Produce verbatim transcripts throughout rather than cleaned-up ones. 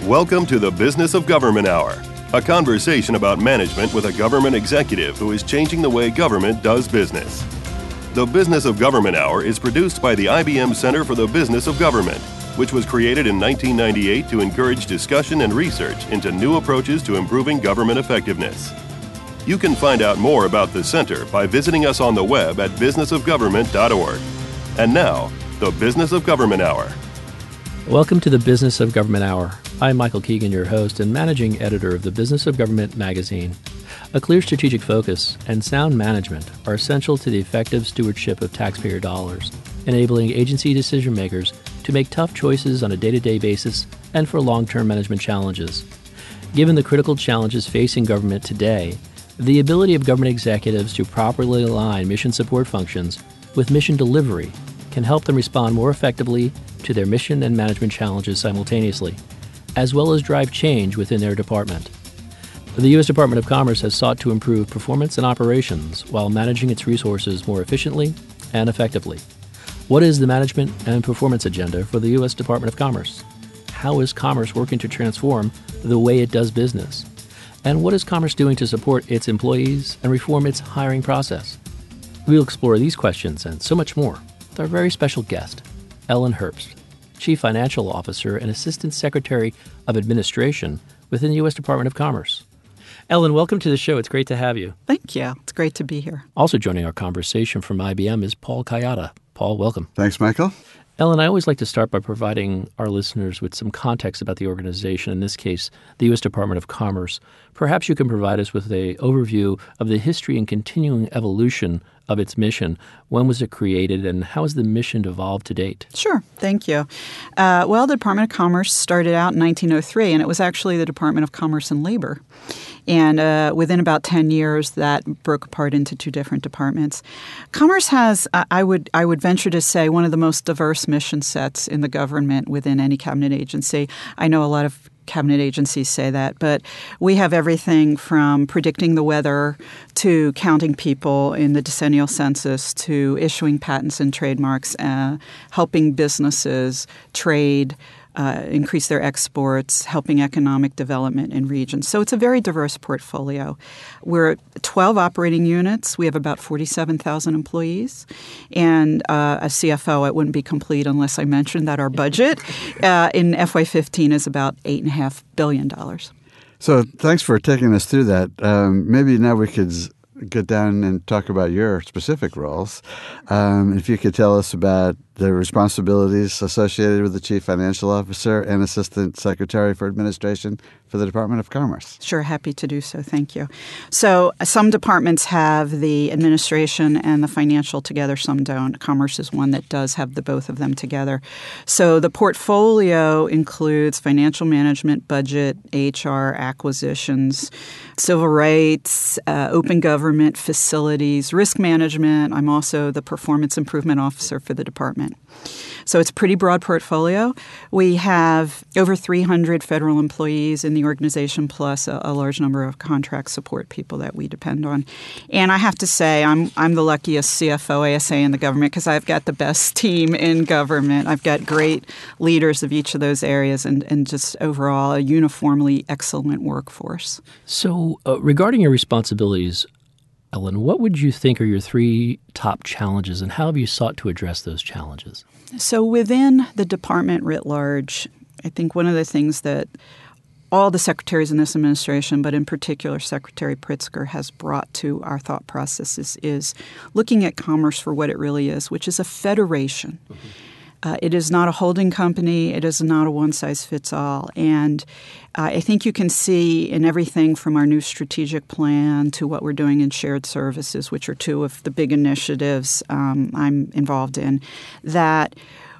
Welcome to the Business of Government Hour, a conversation about management with a government executive who is changing the way government does business. The Business of Government Hour is produced by the I B M Center for the Business of Government, which was created in nineteen ninety-eight to encourage discussion and research into new approaches to improving government effectiveness. You can find out more about the center by visiting us on the web at business of government dot org. And now, the Business of Government Hour. Welcome to the Business of Government Hour. I'm Michael Keegan, your host and managing editor of the Business of Government magazine. A clear strategic focus and sound management are essential to the effective stewardship of taxpayer dollars, enabling agency decision makers to make tough choices on a day-to-day basis and for long-term management challenges. Given the critical challenges facing government today, the ability of government executives to properly align mission support functions with mission delivery can help them respond more effectively to their mission and management challenges simultaneously, as well as drive change within their department. The U S Department of Commerce has sought to improve performance and operations while managing its resources more efficiently and effectively. What is the management and performance agenda for the U S Department of Commerce? How is Commerce working to transform the way it does business? And what is Commerce doing to support its employees and reform its hiring process? We'll explore these questions and so much more with our very special guest, Ellen Herbst, Chief Financial Officer and Assistant Secretary of Administration within the U S Department of Commerce. Ellen, welcome to the show. It's great to have you. Thank you. It's great to be here. Also joining our conversation from I B M is Paul Kayada. Paul, welcome. Thanks, Michael. Ellen, I always like to start by providing our listeners with some context about the organization, in this case, the U S Department of Commerce. Perhaps you can provide us with an overview of the history and continuing evolution of its mission. When was it created, and how has the mission evolved to date? Sure. Thank you. Uh, well, the Department of Commerce started out in nineteen oh three, and it was actually the Department of Commerce and Labor. And uh, within about ten years, that broke apart into two different departments. Commerce has, I would I would venture to say, one of the most diverse mission sets in the government within any cabinet agency. I know a lot of cabinet agencies say that, but we have everything from predicting the weather to counting people in the decennial census to issuing patents and trademarks, uh, helping businesses trade, Uh, increase their exports, helping economic development in regions. So it's a very diverse portfolio. We're twelve operating units. We have about forty-seven thousand employees. And uh, as C F O, it wouldn't be complete unless I mentioned that our budget uh, in F Y fifteen is about eight point five billion dollars. So thanks for taking us through that. Um, maybe now we could get down and talk about your specific roles. Um, if you could tell us about the responsibilities associated with the Chief Financial Officer and Assistant Secretary for Administration for the Department of Commerce. Sure, happy to do so. Thank you. So some departments have the administration and the financial together, some don't. Commerce is one that does have the both of them together. So the portfolio includes financial management, budget, H R, acquisitions, civil rights, uh, open government, facilities, risk management. I'm also the performance improvement officer for the department. So it's a pretty broad portfolio. We have over three hundred federal employees in the organization, plus a, a large number of contract support people that we depend on. And I have to say, I'm I'm the luckiest C F O A S A in the government because I've got the best team in government. I've got great leaders of each of those areas and, and just overall a uniformly excellent workforce. So uh, regarding your responsibilities, Ellen, what would you think are your three top challenges, and how have you sought to address those challenges? So within the department writ large, I think one of the things that all the secretaries in this administration, but in particular Secretary Pritzker, has brought to our thought processes is looking at commerce for what it really is, which is a federation. Mm-hmm. Uh, it is not a holding company. It is not a one-size-fits-all. And uh, I think you can see in everything from our new strategic plan to what we're doing in shared services, which are two of the big initiatives um, I'm involved in, that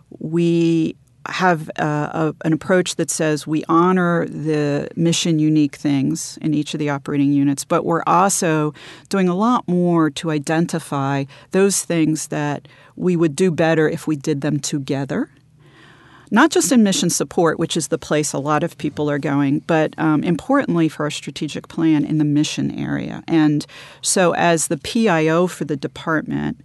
we have uh, a, an approach that says we honor the mission-unique things in each of the operating units, but we're also doing a lot more to identify those things that we would do better if we did them together. Not just in mission support, which is the place a lot of people are going, but um, importantly for our strategic plan in the mission area. And so as the P I O for the department,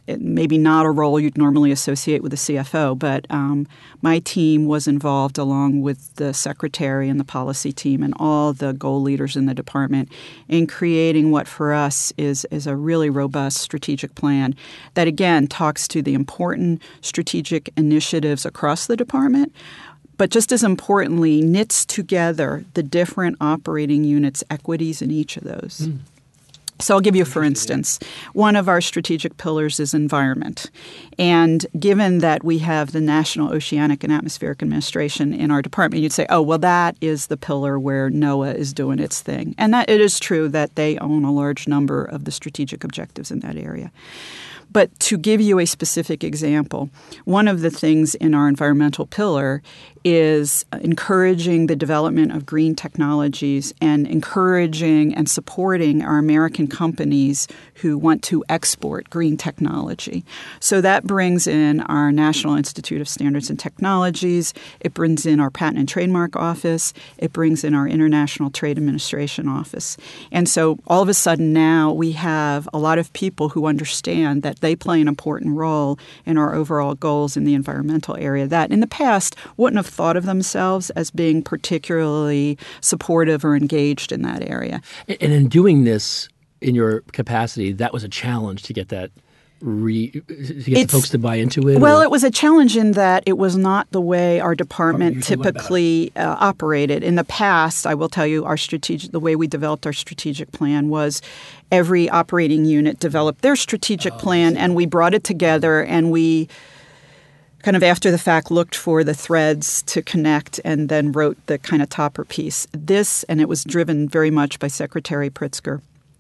it, maybe not a role you'd normally associate with a C F O, but um, my team was involved along with the secretary and the policy team and all the goal leaders in the department in creating what for us is, is a really robust strategic plan that, again, talks to the important strategic initiatives across the department, but just as importantly, knits together the different operating units' equities in each of those. Mm. So I'll give you, for instance, one of our strategic pillars is environment. And given that we have the National Oceanic and Atmospheric Administration in our department, you'd say, oh, well, that is the pillar where NOAA is doing its thing. And that it is true that they own a large number of the strategic objectives in that area. But to give you a specific example, one of the things in our environmental pillar is encouraging the development of green technologies and encouraging and supporting our American companies who want to export green technology. So that brings in our National Institute of Standards and Technologies. It brings in our Patent and Trademark Office. It brings in our International Trade Administration Office. And so all of a sudden now we have a lot of people who understand that they play an important role in our overall goals in the environmental area that in the past wouldn't have thought of themselves as being particularly supportive or engaged in that area. And in doing this in your capacity, that was a challenge to get that re, to get it's, the folks to buy into it? Well, or? It was a challenge in that it was not the way our department typically uh, operated. In the past, I will tell you, our strategic the way we developed our strategic plan was every operating unit developed their strategic oh, plan, and we brought it together, and we kind of after the fact looked for the threads to connect and then wrote the kind of topper piece. This, and it was driven very much by Secretary Pritzker.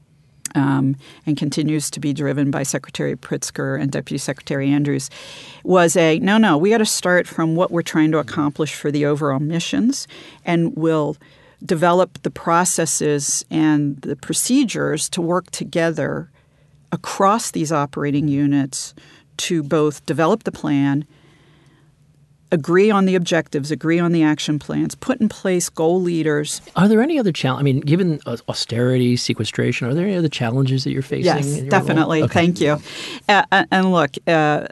Um, and continues to be driven by Secretary Pritzker and Deputy Secretary Andrews, was a, no, no, we got to start from what we're trying to accomplish for the overall missions, and we'll develop the processes and the procedures to work together across these operating units to both develop the plan, agree on the objectives, agree on the action plans, put in place goal leaders. Are there any other challenges? I mean, given austerity, sequestration, are there any other challenges that you're facing? Yes, in your definitely. Okay. Thank you. Uh, and look, uh,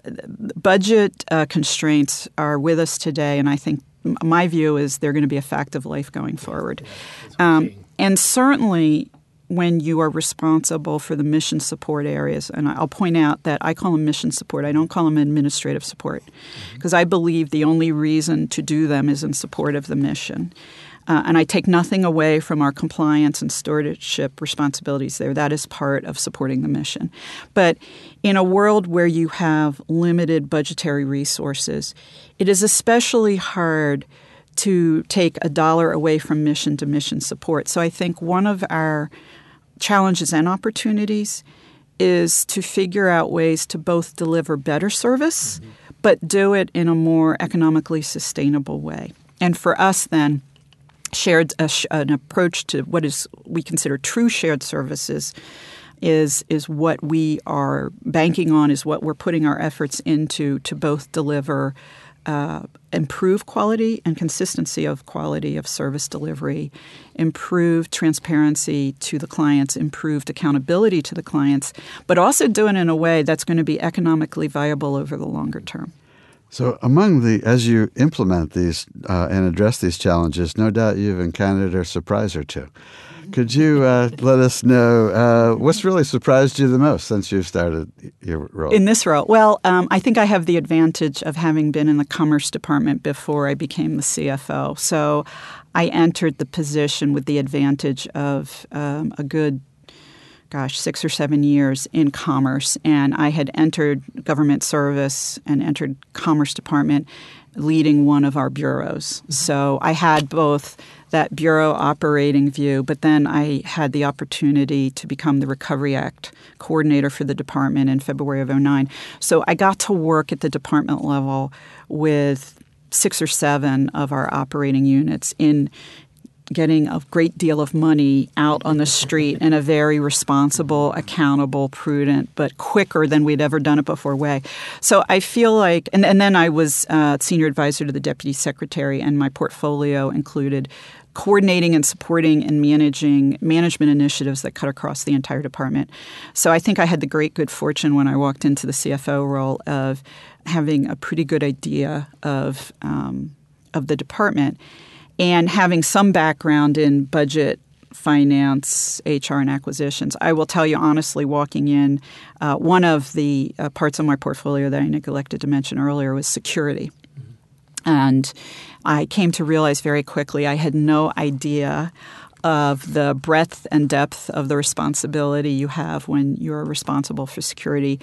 budget uh, constraints are with us today, and I think my view is they're going to be a fact of life going forward. Um, and certainly when you are responsible for the mission support areas, and I'll point out that I call them mission support. I don't call them administrative support because mm-hmm. I believe the only reason to do them is in support of the mission. Uh, and I take nothing away from our compliance and stewardship responsibilities there. That is part of supporting the mission. But in a world where you have limited budgetary resources, it is especially hard to take a dollar away from mission to mission support. So I think one of our challenges and opportunities is to figure out ways to both deliver better service, mm-hmm. but do it in a more economically sustainable way. And for us then, shared a, an approach to what is we consider true shared services is is what we are banking on, is what we're putting our efforts into to both deliver Uh, improve quality and consistency of quality of service delivery, improve transparency to the clients, improved accountability to the clients, but also do it in a way that's going to be economically viable over the longer term. So among the, as you implement these uh, and address these challenges, no doubt you've encountered a surprise or two. Could you uh, let us know uh, what's really surprised you the most since you've started your role? In this role? Well, um, I think I have the advantage of having been in the Commerce Department before I became the C F O. So I entered the position with the advantage of um, a good, gosh, six or seven years in commerce. And I had entered government service and entered Commerce Department leading one of our bureaus. So I had both that bureau operating view, but then I had the opportunity to become the Recovery Act coordinator for the department in February of oh nine. So I got to work at the department level with six or seven of our operating units in getting a great deal of money out on the street in a very responsible, accountable, prudent, but quicker than we'd ever done it before way. So I feel like, and, and then I was uh, senior advisor to the deputy secretary, and my portfolio included coordinating and supporting and managing management initiatives that cut across the entire department. So I think I had the great good fortune when I walked into the C F O role of having a pretty good idea of um, of the department and having some background in budget, finance, H R, and acquisitions. I will tell you honestly, walking in, uh, one of the uh, parts of my portfolio that I neglected to mention earlier was security. Mm-hmm. And I came to realize very quickly I had no idea of the breadth and depth of the responsibility you have when you're responsible for security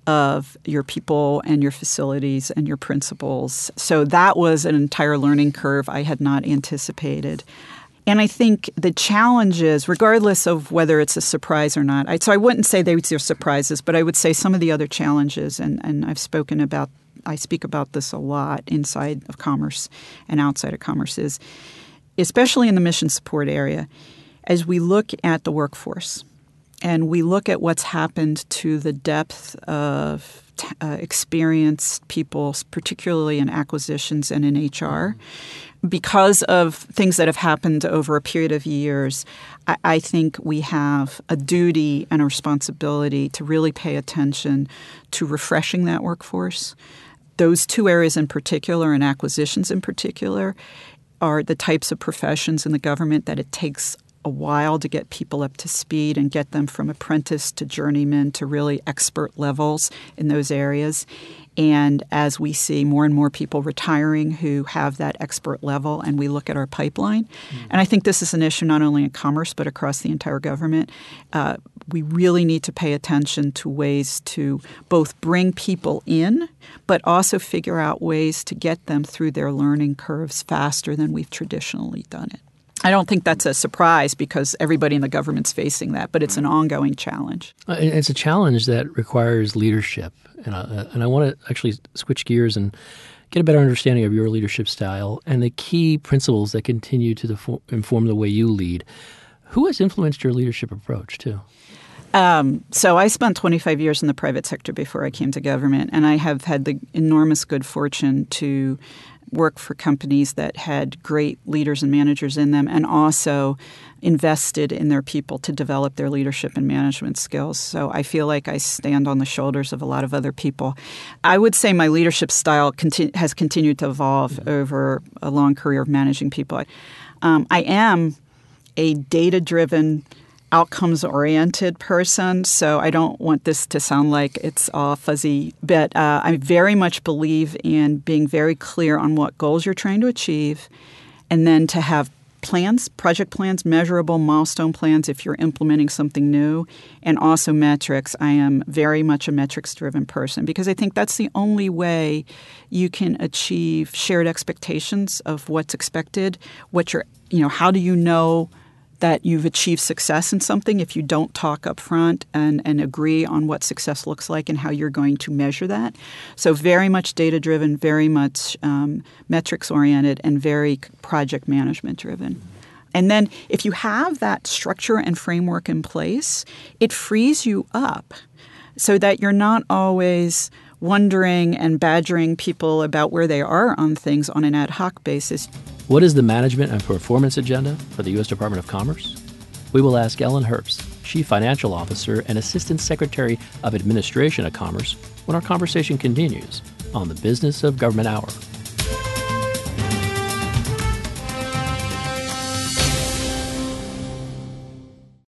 of your people and your facilities and your principals. So that was an entire learning curve I had not anticipated. And I think the challenges, regardless of whether it's a surprise or not, I, so I wouldn't say they were surprises, but I would say some of the other challenges, and, and I've spoken about, I speak about this a lot inside of commerce and outside of commerce, is especially in the mission support area, as we look at the workforce and we look at what's happened to the depth of uh, experienced people, particularly in acquisitions and in H R, because of things that have happened over a period of years, I, I think we have a duty and a responsibility to really pay attention to refreshing that workforce. Those two areas in particular, and acquisitions in particular, are the types of professions in the government that it takes a while to get people up to speed and get them from apprentice to journeyman to really expert levels in those areas. And as we see more and more people retiring who have that expert level, and we look at our pipeline, mm-hmm. and I think this is an issue not only in commerce but across the entire government, uh, we really need to pay attention to ways to both bring people in but also figure out ways to get them through their learning curves faster than we've traditionally done it. I don't think that's a surprise because everybody in the government's facing that, but it's an ongoing challenge. Uh, it's a challenge that requires leadership. And, uh, and I want to actually switch gears and get a better understanding of your leadership style and the key principles that continue to the, inform the way you lead. Who has influenced your leadership approach, too? Um, so I spent twenty-five years in the private sector before I came to government, and I have had the enormous good fortune to work for companies that had great leaders and managers in them and also invested in their people to develop their leadership and management skills. So I feel like I stand on the shoulders of a lot of other people. I would say my leadership style conti- has continued to evolve mm-hmm. over a long career of managing people. Um, I am a data-driven, outcomes-oriented person, so I don't want this to sound like it's all fuzzy, but uh, I very much believe in being very clear on what goals you're trying to achieve, and then to have plans, project plans, measurable milestone plans if you're implementing something new, and also metrics. I am very much a metrics-driven person because I think that's the only way you can achieve shared expectations of what's expected, what you're, you know, how do you know that you've achieved success in something if you don't talk up front and, and agree on what success looks like and how you're going to measure that. So very much data-driven, very much um, metrics-oriented, and very project management-driven. And then if you have that structure and framework in place, it frees you up so that you're not always wondering and badgering people about where they are on things on an ad hoc basis. What is the management and performance agenda for the U S Department of Commerce? We will ask Ellen Herbst, Chief Financial Officer and Assistant Secretary of Administration at Commerce, when our conversation continues on the Business of Government Hour.